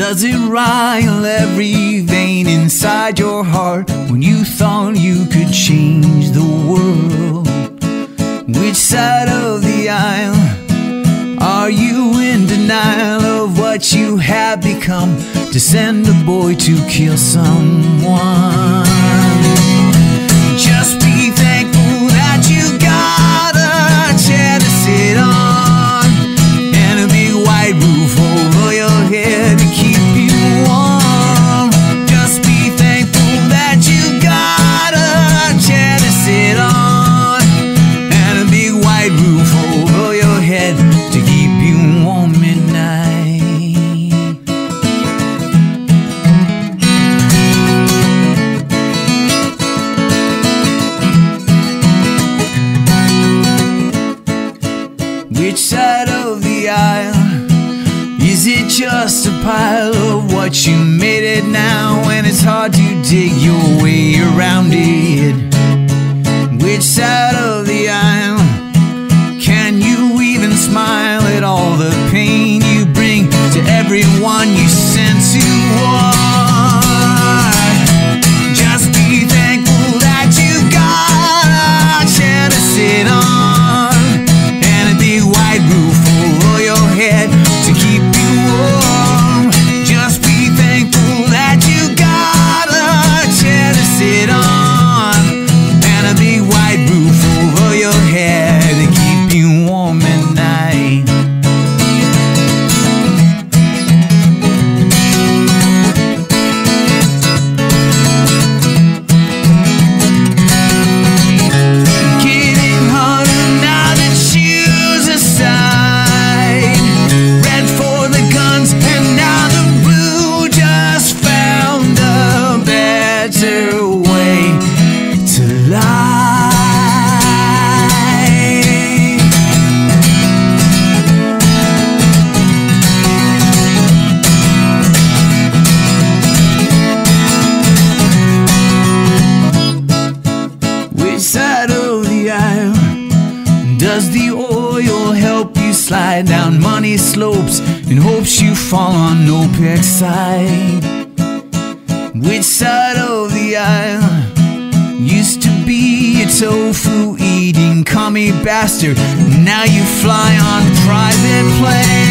Does it rile every vein inside your heart when you thought you could change the world? Which side of the aisle are you in denial of what you have become to send a boy to kill someone? Just be thankful that you got a chair to sit on and a big white roof over your head to keep you warm. Just be thankful that you got a chair to sit on and a big white roof over your head to keep you warm at night. Which side of the aisle? Is it just a pile of what you made it now, and it's hard to dig your way around it? Which side of the aisle? Can you even smile at all the pain you bring to everyone you send to war? Just be thankful that you got a chair to sit on and a big white roof over your head to keep you warm. Just be thankful that you got a chair to sit on and a big white roof over your head to keep you warm at night. Getting harder now to choose a side. Red for the guns and now the blue just found a better way to lie. Which side of the aisle? Does the oil help you slide down money slopes in hopes you fall on OPEC's side? Which side of the aisle? Used to be a tofu eating commie bastard, now you fly on private planes.